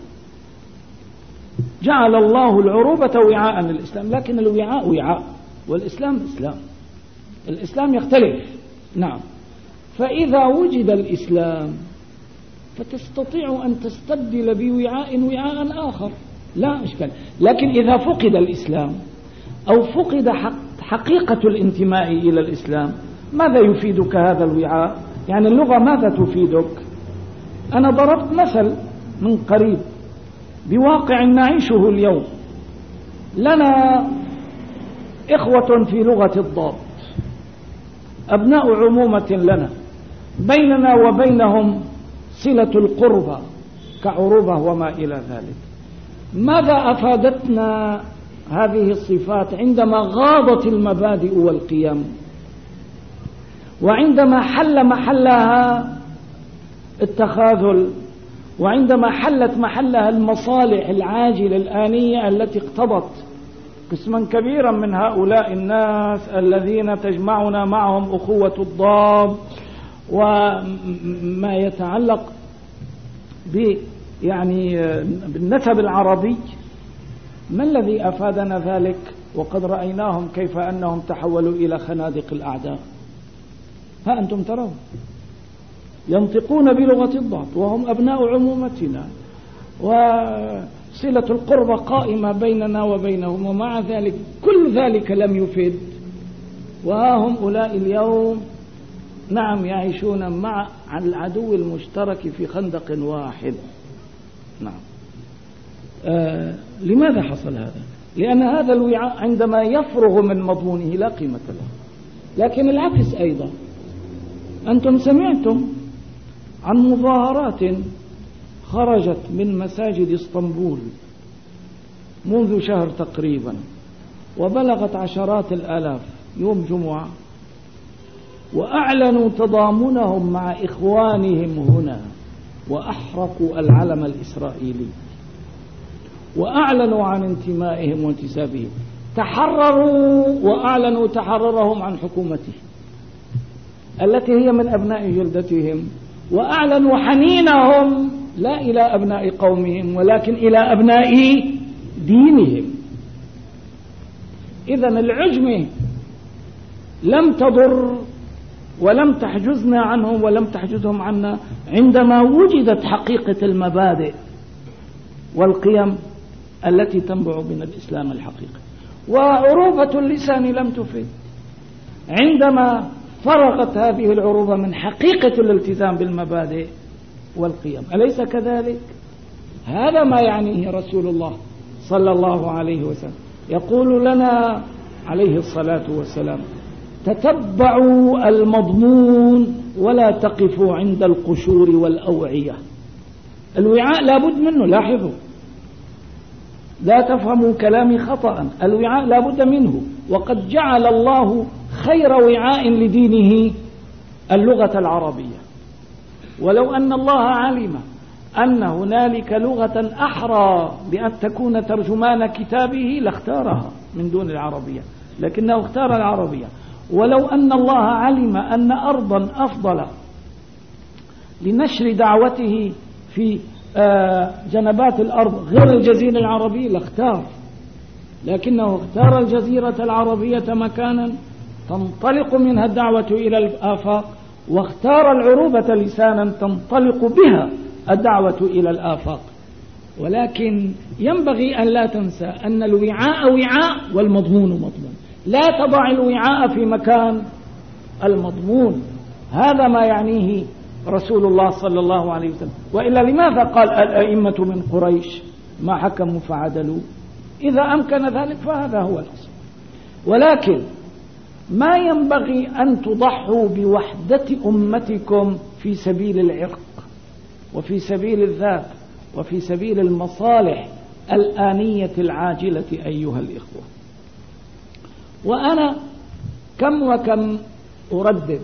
جعل الله العروبة وعاء للإسلام، لكن الوعاء وعاء والإسلام إسلام، الإسلام يختلف. نعم، فإذا وجد الإسلام فتستطيع أن تستبدل بوعاء وعاء آخر، لا إشكال. لكن إذا فقد الإسلام أو فقد حقيقة الانتماء إلى الإسلام، ماذا يفيدك هذا الوعاء؟ يعني اللغة ماذا تفيدك؟ أنا ضربت مثل من قريب بواقع نعيشه اليوم. لنا إخوة في لغة الضاد، أبناء عمومة لنا، بيننا وبينهم صلة القربة كعروبة وما إلى ذلك. ماذا أفادتنا هذه الصفات عندما غاضت المبادئ والقيم، وعندما حل محلها التخاذل، وعندما حلت محلها المصالح العاجلة الآنية التي اقتضت قسما كبيرا من هؤلاء الناس الذين تجمعنا معهم أخوة الضاد وما يتعلق ب يعني بالنسب العربي. ما الذي أفادنا ذلك وقد رأيناهم كيف أنهم تحولوا إلى خنادق الأعداء؟ ها أنتم ترون ينطقون بلغة الضاد وهم أبناء عمومتنا، وصلة القربة قائمة بيننا وبينهم، ومع ذلك كل ذلك لم يفيد، وهم أولئك اليوم نعم يعيشون مع العدو المشترك في خندق واحد. نعم. آه لماذا حصل هذا؟ لأن هذا الوعاء عندما يفرغ من مضمونه لا قيمة له. لكن العكس أيضا، أنتم سمعتم عن مظاهرات خرجت من مساجد اسطنبول منذ شهر تقريبا، وبلغت عشرات الآلاف يوم جمعة، وأعلنوا تضامنهم مع إخوانهم هنا، وأحرقوا العلم الإسرائيلي، وأعلنوا عن انتمائهم وانتسابهم، تحرروا وأعلنوا تحررهم عن حكومته التي هي من أبناء جلدتهم، وأعلنوا حنينهم لا إلى أبناء قومهم ولكن إلى أبناء دينهم. إذن العجمة لم تضر ولم تحجزنا عنهم ولم تحجزهم عنا عندما وجدت حقيقة المبادئ والقيم التي تنبع من الإسلام الحقيقي. وعروبة اللسان لم تفيد عندما فرغت هذه العروبة من حقيقة الالتزام بالمبادئ والقيم، أليس كذلك؟ هذا ما يعنيه رسول الله صلى الله عليه وسلم، يقول لنا عليه الصلاة والسلام: تتبعوا المضمون ولا تقفوا عند القشور والأوعية. الوعاء لابد منه، لاحظوا لا تفهموا كلامي خطأ، الوعاء لابد منه، وقد جعل الله خير وعاء لدينه اللغة العربية. ولو أن الله علم أن هنالك لغة أحرى بأن تكون ترجمان كتابه لاختارها من دون العربية، لكنه اختار العربية. ولو أن الله علم أن أرضا أفضل لنشر دعوته في جنبات الأرض غير الجزيرة العربية لاختار، لكنه اختار الجزيرة العربية مكانا تنطلق منها الدعوة إلى الآفاق، واختار العروبة لسانا تنطلق بها الدعوة إلى الآفاق. ولكن ينبغي أن لا تنسى أن الوعاء وعاء والمضمون مضمون، لا تضع الوعاء في مكان المضمون. هذا ما يعنيه رسول الله صلى الله عليه وسلم. وإلا لماذا قال الأئمة من قريش ما حكموا فعدلوا؟ إذا أمكن ذلك فهذا هو الأصل. ولكن ما ينبغي أن تضحوا بوحدة أمتكم في سبيل العرق وفي سبيل الذات وفي سبيل المصالح الآنية العاجلة أيها الإخوة. وأنا كم وكم أردد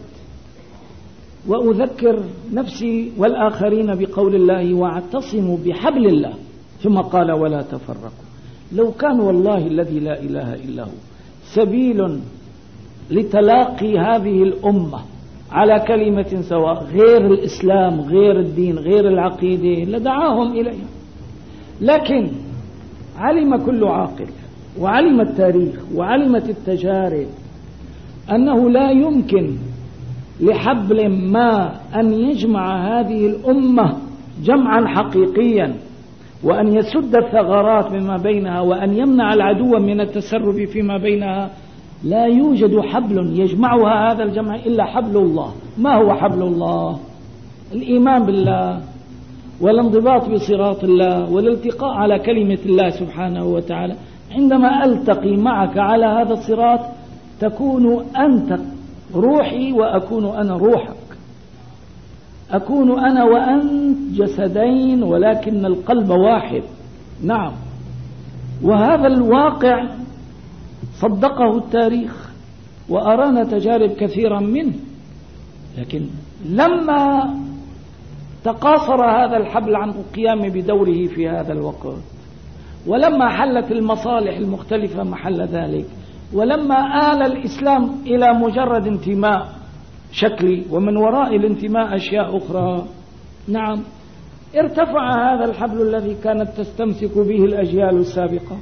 وأذكر نفسي والآخرين بقول الله واعتصموا بحبل الله ثم قال ولا تفرقوا. لو كان والله الذي لا إله إلا هو سبيل لتلاقي هذه الأمة على كلمة سواء غير الإسلام غير الدين غير العقيدة لدعاهم إليها، لكن علم كل عاقل وعلم التاريخ وعلمت التجارب أنه لا يمكن لحبل ما أن يجمع هذه الأمة جمعا حقيقيا وأن يسد الثغرات مما بينها وأن يمنع العدو من التسرب فيما بينها. لا يوجد حبل يجمعها هذا الجمع إلا حبل الله. ما هو حبل الله؟ الإيمان بالله والانضباط بصراط الله والالتقاء على كلمة الله سبحانه وتعالى. عندما ألتقي معك على هذا الصراط تكون أنت روحي وأكون أنا روحك، أكون أنا وأنت جسدين ولكن القلب واحد. نعم، وهذا الواقع صدقه التاريخ وأرانا تجارب كثيرا منه. لكن لما تقاصر هذا الحبل عن القيام بدوره في هذا الوقت، ولما حلت المصالح المختلفة محل ذلك، ولما آل الإسلام إلى مجرد انتماء شكلي ومن وراء الانتماء أشياء أخرى، نعم ارتفع هذا الحبل الذي كانت تستمسك به الأجيال السابقة.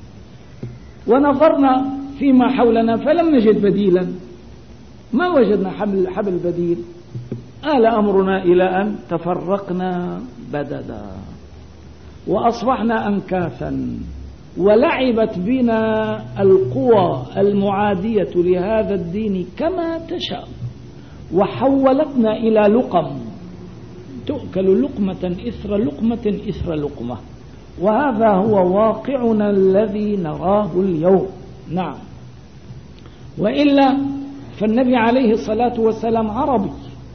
ونظرنا فيما حولنا فلم نجد بديلا، ما وجدنا حبل, حبل بديل. آل أمرنا إلى أن تفرقنا بددا وأصبحنا أنكاثا، ولعبت بنا القوى المعادية لهذا الدين كما تشاء، وحولتنا إلى لقم تؤكل لقمة إثر لقمة إثر لقمة. وهذا هو واقعنا الذي نراه اليوم. نعم، وإلا فالنبي عليه الصلاة والسلام عربي،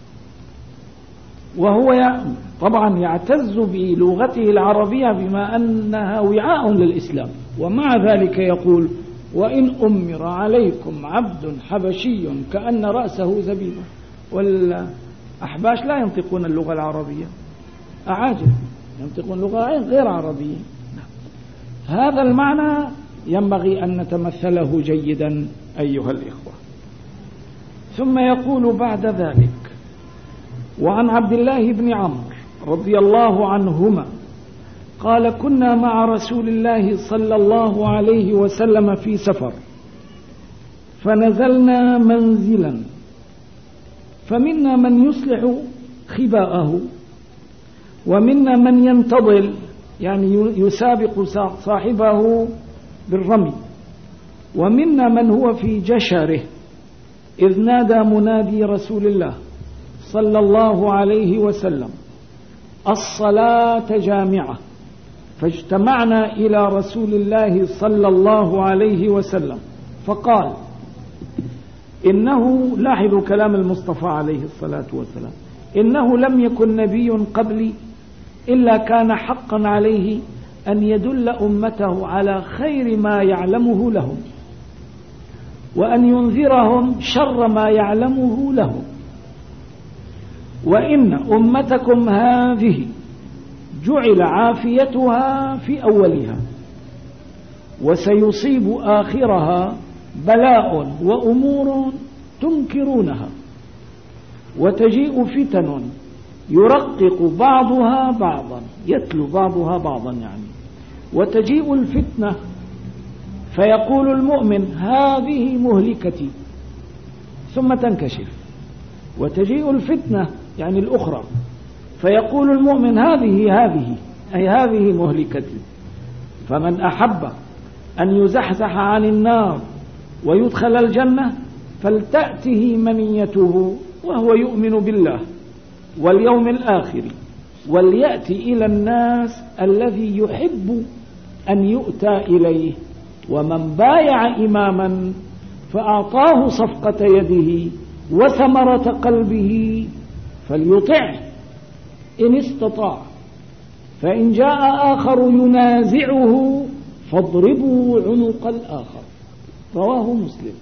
وهو طبعا يعتز بلغته العربية بما أنها وعاء للإسلام، ومع ذلك يقول وإن أمر عليكم عبد حبشي كأن رأسه زبيبة. والأحباش لا ينطقون اللغة العربية، أعاجم ينطقون لغة غير عربية. هذا المعنى ينبغي أن نتمثله جيدا أيها الإخوة. ثم يقول بعد ذلك وعن عبد الله بن عمرو رضي الله عنهما قال كنا مع رسول الله صلى الله عليه وسلم في سفر فنزلنا منزلا فمنا من يصلح خباءه ومنا من ينتظل يعني يسابق صاحبه بالرمي، ومنا من هو في جشره إذ نادى منادي رسول الله صلى الله عليه وسلم الصلاة جامعة، فاجتمعنا إلى رسول الله صلى الله عليه وسلم فقال إنه، لاحظوا كلام المصطفى عليه الصلاة والسلام، إنه لم يكن نبي قبلي إلا كان حقا عليه أن يدل أمته على خير ما يعلمه لهم وأن ينذرهم شر ما يعلمه لهم، وإن أمتكم هذه جعل عافيتها في أولها وسيصيب آخرها بلاء وأمور تنكرونها، وتجيء فتن يرقق بعضها بعضا، يتلو بعضها بعضا يعني، وتجيء الفتنة فيقول المؤمن هذه مهلكتي ثم تنكشف، وتجيء الفتنة يعني الأخرى فيقول المؤمن هذه هذه أي هذه مهلكتي. فمن أحب أن يزحزح عن النار ويدخل الجنة فلتأته منيته وهو يؤمن بالله واليوم الآخر وليأتي إلى الناس الذي يحب أن يؤتى إليه، ومن بايع إماما فأعطاه صفقة يده وثمرة قلبه فليطعه إن استطاع، فإن جاء آخر ينازعه فاضربوا عنق الآخر. رواه مسلم.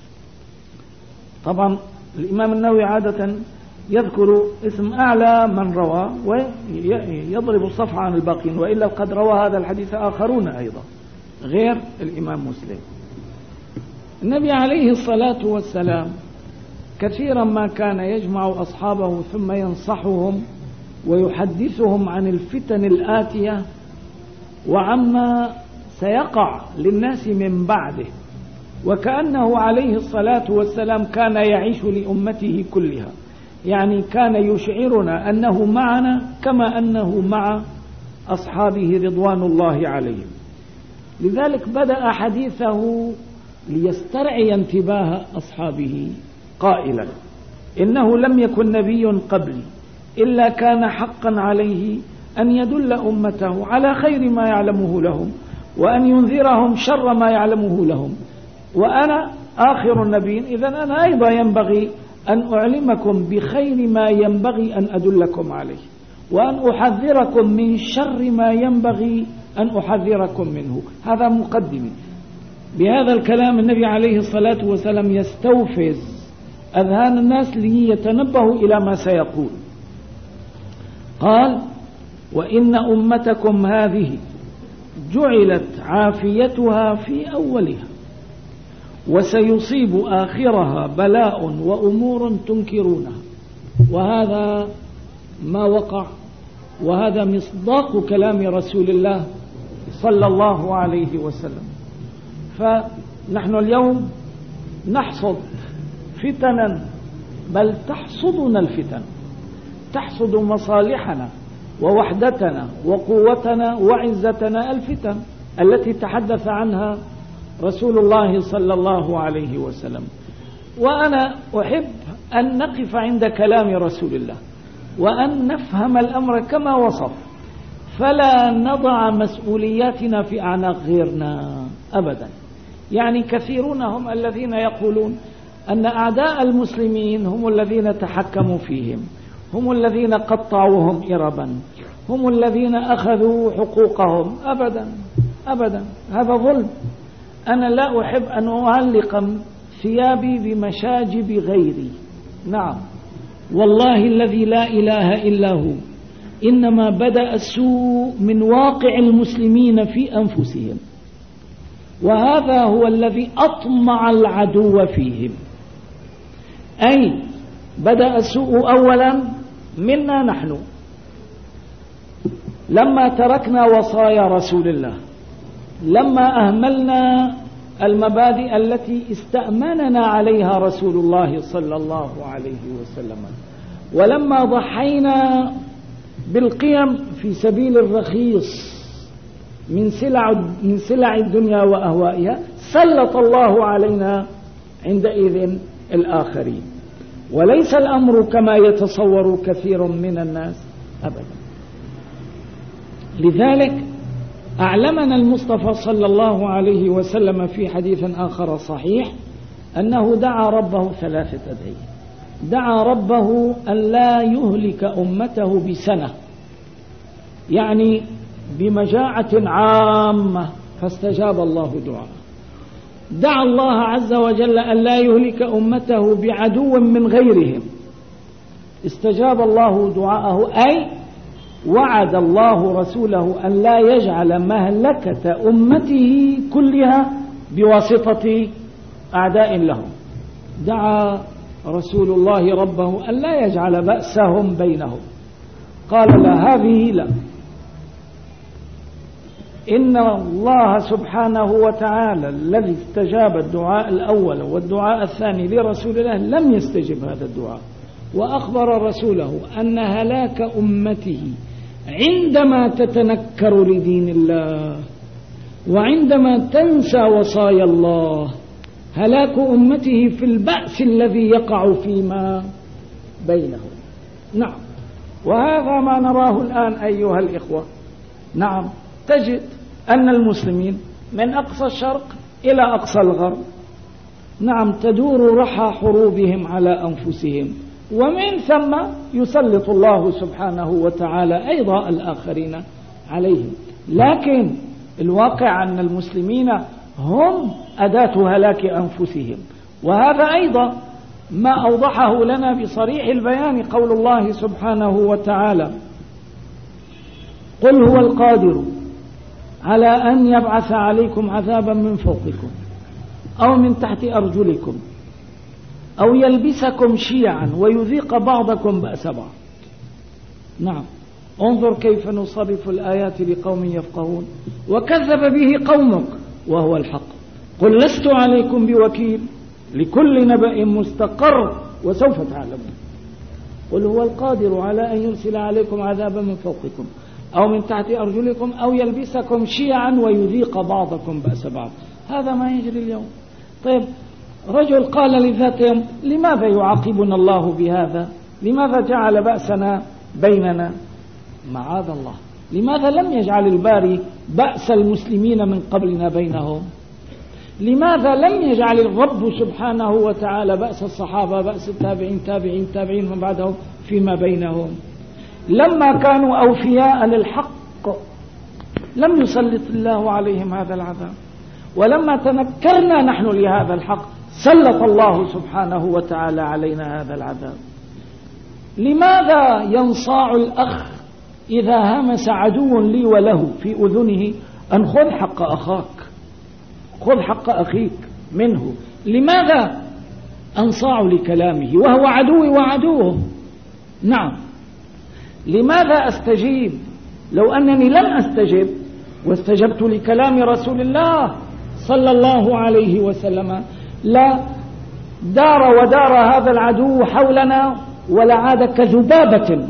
طبعا الإمام النووي عادة يذكر اسم أعلى من روى ويضرب الصفحة عن الباقين، وإلا قد روى هذا الحديث آخرون أيضا غير الإمام مسلم. النبي عليه الصلاة والسلام كثيرا ما كان يجمع أصحابه ثم ينصحهم ويحدثهم عن الفتن الآتية وعما سيقع للناس من بعده، وكأنه عليه الصلاة والسلام كان يعيش لأمته كلها، يعني كان يشعرنا أنه معنا كما أنه مع أصحابه رضوان الله عليهم. لذلك بدأ حديثه ليسترعي انتباه أصحابه قائلا: إنه لم يكن نبي قبلي إلا كان حقا عليه أن يدل أمته على خير ما يعلمه لهم وأن ينذرهم شر ما يعلمه لهم، وأنا آخر النبيين، إذن أنا أيضا ينبغي أن أعلمكم بخير ما ينبغي أن أدلكم عليه، وأن أحذركم من شر ما ينبغي أن أحذركم منه. هذا مقدمي. بهذا الكلام النبي عليه الصلاة والسلام يستوفز أذهان الناس ليتنبهوا إلى ما سيقول. قال: وإن أمتكم هذه جعلت عافيتها في أولها وسيصيب آخرها بلاء وأمور تنكرونها. وهذا ما وقع، وهذا مصداق كلام رسول الله صلى الله عليه وسلم. فنحن اليوم نحصد فتنا، بل تحصدنا الفتن، تحصد مصالحنا ووحدتنا وقوتنا وعزتنا الفتن التي تحدث عنها رسول الله صلى الله عليه وسلم. وأنا أحب أن نقف عند كلام رسول الله وأن نفهم الأمر كما وصف، فلا نضع مسؤولياتنا في أعناق غيرنا أبدا. يعني كثيرون هم الذين يقولون أن أعداء المسلمين هم الذين تحكموا فيهم، هم الذين قطعوهم إربا، هم الذين أخذوا حقوقهم. أبدا أبدا، هذا ظلم. أنا لا أحب أن أعلق ثيابي بمشاجب غيري. نعم والله الذي لا إله إلا هو، إنما بدأ السوء من واقع المسلمين في أنفسهم، وهذا هو الذي أطمع العدو فيهم. أي بدأ السوء أولا منا نحن لما تركنا وصايا رسول الله، لما أهملنا المبادئ التي استأمننا عليها رسول الله صلى الله عليه وسلم، ولما ضحينا بالقيم في سبيل الرخيص من سلع من سلع الدنيا وأهوائها، سلط الله علينا عندئذ الآخرين. وليس الأمر كما يتصور كثير من الناس أبدا. لذلك أعلمنا المصطفى صلى الله عليه وسلم في حديث آخر صحيح أنه دعا ربه ثلاثة أدعية. دعا ربه أن لا يهلك أمته بسنة، يعني بمجاعة عامة، فاستجاب الله دعاءه. دعا الله عز وجل أن لا يهلك أمته بعدو من غيرهم، استجاب الله دعاءه، أي وعد الله رسوله أن لا يجعل مهلكة أمته كلها بواسطة أعداء لهم. دعا رسول الله ربه أن لا يجعل بأسهم بينهم، قال لا، هذه لا. إن الله سبحانه وتعالى الذي استجاب الدعاء الأول والدعاء الثاني لرسول الله لم يستجب هذا الدعاء، وأخبر رسوله أن هلاك أمته عندما تتنكر لدين الله وعندما تنسى وصايا الله، هلاك أمته في البأس الذي يقع فيما بينهم. نعم، وهذا ما نراه الآن أيها الإخوة. نعم، تجد أن المسلمين من أقصى الشرق إلى أقصى الغرب نعم تدور رحى حروبهم على أنفسهم، ومن ثم يسلط الله سبحانه وتعالى أيضا الآخرين عليهم. لكن الواقع أن المسلمين هم أداة هلاك أنفسهم، وهذا أيضا ما أوضحه لنا بصريح البيان قول الله سبحانه وتعالى: قل هو القادر على أن يبعث عليكم عذابا من فوقكم أو من تحت أرجلكم أو يلبسكم شيعا ويذيق بعضكم بأس بعض. نعم، انظر كيف نصرف الآيات لقوم يفقهون. وكذب به قومك وهو الحق قل لست عليكم بوكيل لكل نبأ مستقر وسوف تعلمون. قل هو القادر على أن يرسل عليكم عذابا من فوقكم أو من تحت أرجلكم أو يلبسكم شيعا ويذيق بعضكم بأس بعض. هذا ما يجري اليوم. طيب، رجل قال لذاته: لماذا يعاقبنا الله بهذا؟ لماذا جعل بأسنا بيننا؟ معاذ الله، لماذا لم يجعل الباري بأس المسلمين من قبلنا بينهم؟ لماذا لم يجعل الرب سبحانه وتعالى بأس الصحابة بأس التابعين تابعين تابعين من بعدهم فيما بينهم؟ لما كانوا أوفياء للحق لم يسلط الله عليهم هذا العذاب، ولما تنكرنا نحن لهذا الحق سلط الله سبحانه وتعالى علينا هذا العذاب. لماذا ينصاع الأخ إذا همس عدو لي وله في أذنه أن خذ حق أخاك، خذ حق أخيك منه؟ لماذا أنصاع لكلامه وهو عدوي وعدوه؟ نعم، لماذا أستجيب لو أنني لم أستجب واستجبت لكلام رسول الله صلى الله عليه وسلم؟ لا دار ودار هذا العدو حولنا ولا عاد كذبابة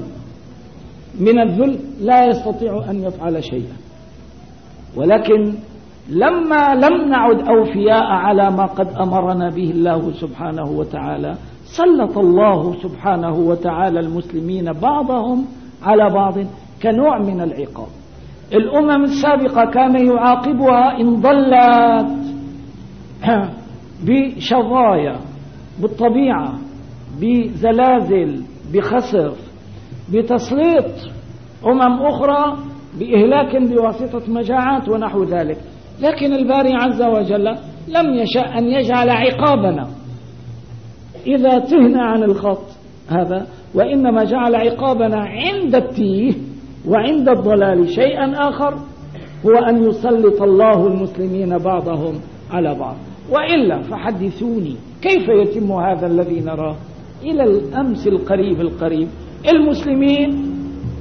من الذل لا يستطيع أن يفعل شيئا. ولكن لما لم نعد أوفياء على ما قد أمرنا به الله سبحانه وتعالى سلط الله سبحانه وتعالى المسلمين بعضهم على بعض كنوع من العقاب. الأمم السابقة كان يعاقبها إن ضلت بشظايا، بالطبيعة، بزلازل، بخسف، بتسليط أمم أخرى بإهلاك بواسطة مجاعات ونحو ذلك. لكن الباري عز وجل لم يشاء أن يجعل عقابنا إذا تهنا عن الخط هذا، وإنما جعل عقابنا عند التيه وعند الضلال شيئا آخر، هو أن يسلط الله المسلمين بعضهم على بعض. وإلا فحدثوني كيف يتم هذا الذي نراه؟ إلى الأمس القريب القريب المسلمين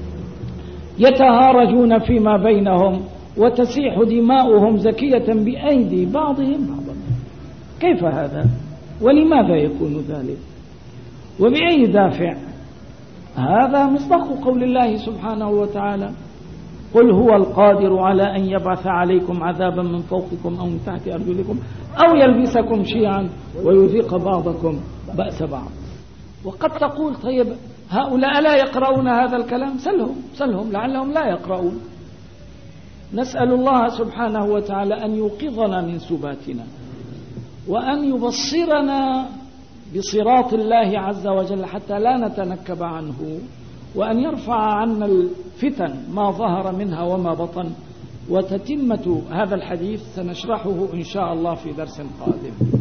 يتهارجون فيما بينهم وتسيح دماؤهم زكية بأيدي بعضهم بعضا. كيف هذا؟ ولماذا يكون ذلك؟ وبأي دافع؟ هذا مصداق قول الله سبحانه وتعالى: قل هو القادر على أن يبعث عليكم عذابا من فوقكم أو من تحت أرجلكم أو يلبسكم شيعا ويذيق بعضكم بأس بعض. وقد تقول: طيب هؤلاء لا يقرؤون هذا الكلام؟ سلهم سلهم لعلهم لا يقرؤون. نسأل الله سبحانه وتعالى أن يوقظنا من سباتنا وأن يبصرنا بصراط الله عز وجل حتى لا نتنكب عنه، وأن يرفع عنا الفتن ما ظهر منها وما بطن. وتتمة هذا الحديث سنشرحه إن شاء الله في درس قادم.